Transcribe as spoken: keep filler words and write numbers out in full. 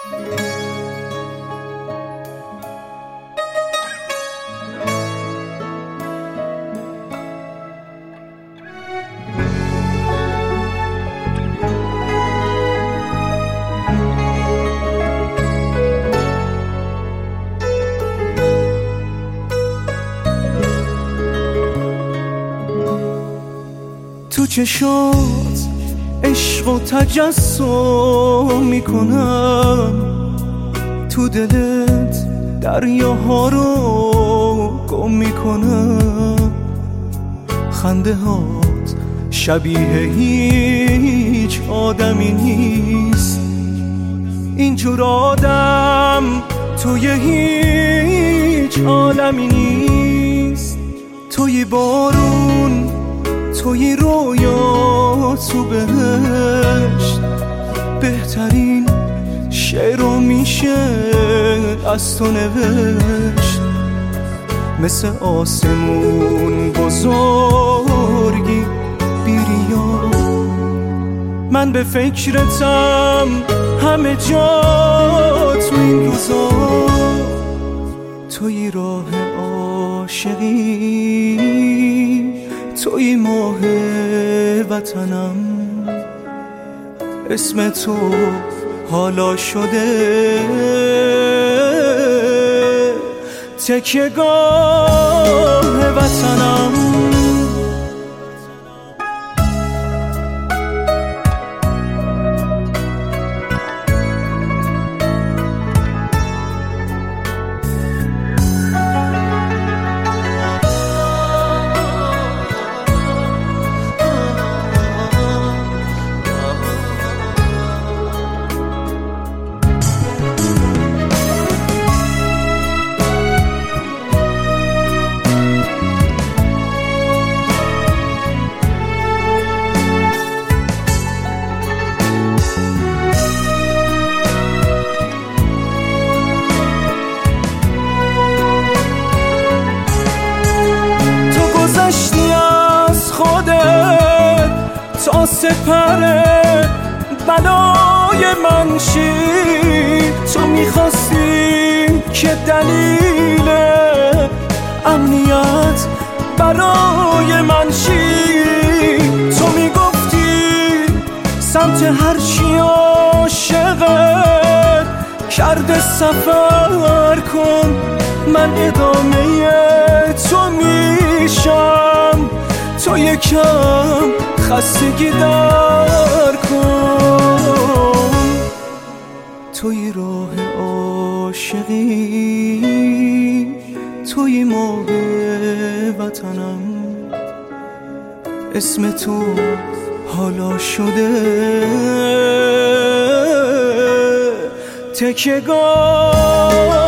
تو چشات عشق و تجسم میکنم، تو دلت دریاها رو گم میکنم، خنده هات شبیه هیچ آدمی نیست، اینجور آدم توی هیچ عالمی نیست. توی بارون، توی رویا، تو بهشت، بهترین شعرو میشه از تو نوشت. مثل آسمون بزرگی بیریا، من به فکرتم همه جا تو این روزا. توی راه عاشقی، توی ماه وطنم، اسم تو حالا شده تکیه‌گاه وطنم. تا سپر بلای من شی، تو میخواستی که دلیل امنیت برای من شی. تو میگفتی سمت هرچی عاشقت کرده سفر کن، من ادامه تو میشم، تو یکم خستگی در کن. توی راه عاشقی، توی ماه وطنم، اسم تو حالا شده تکیه‌گاه